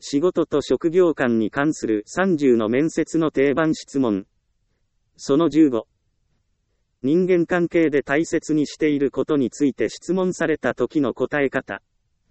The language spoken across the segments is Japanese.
仕事と職業観に関する30の面接の定番質問。その15。人間関係で大切にしていることについて質問された時の答え方。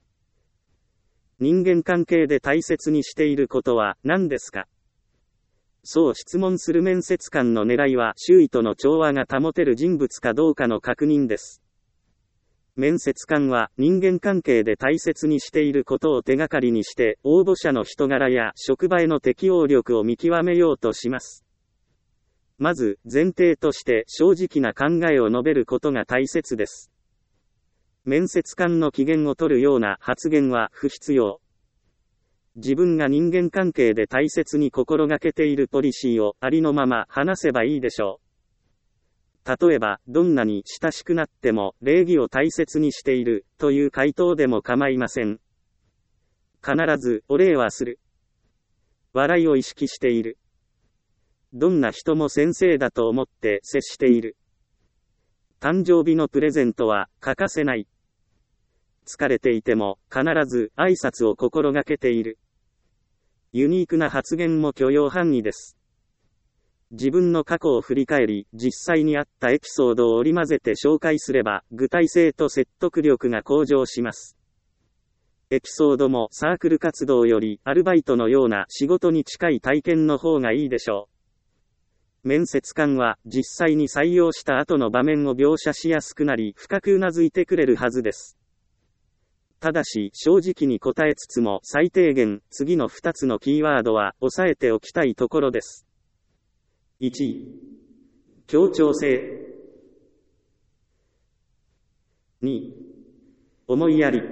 人間関係で大切にしていることは何ですか？そう質問する面接官の狙いは周囲との調和が保てる人物かどうかの確認です。面接官は人間関係で大切にしていることを手がかりにして応募者の人柄や職場への適応力を見極めようとします。まず前提として正直な考えを述べることが大切です。面接官の機嫌を取るような発言は不必要。自分が人間関係で大切に心がけているポリシーをありのまま話せばいいでしょう。例えば、どんなに親しくなっても礼儀を大切にしているという回答でも構いません。必ずお礼はする。笑いを意識している。どんな人も先生だと思って接している。誕生日のプレゼントは欠かせない。疲れていても必ず挨拶を心がけている。ユニークな発言も許容範囲です。自分の過去を振り返り、実際にあったエピソードを織り交ぜて紹介すれば、具体性と説得力が向上します。エピソードもサークル活動よりアルバイトのような仕事に近い体験の方がいいでしょう。面接官は実際に採用した後の場面を描写しやすくなり深くうなずいてくれるはずです。ただし正直に答えつつも最低限次の2つのキーワードは押さえておきたいところです。1、協調性。2、思いやり。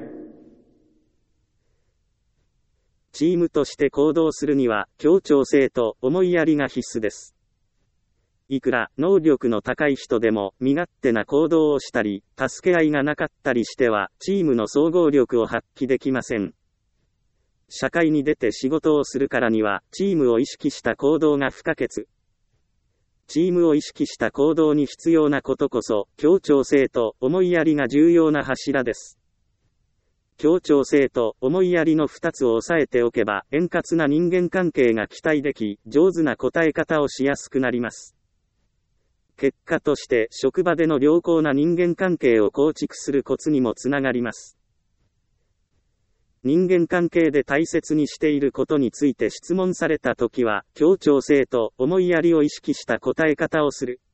チームとして行動するには協調性と思いやりが必須です。いくら能力の高い人でも身勝手な行動をしたり、助け合いがなかったりしては、チームの総合力を発揮できません。社会に出て仕事をするからには、チームを意識した行動が不可欠。チームを意識した行動に必要なことこそ、協調性と思いやりが重要な柱です。協調性と思いやりの2つを押さえておけば、円滑な人間関係が期待でき、上手な答え方をしやすくなります。結果として職場での良好な人間関係を構築するコツにもつながります。人間関係で大切にしていることについて質問されたときは、協調性と思いやりを意識した答え方をする。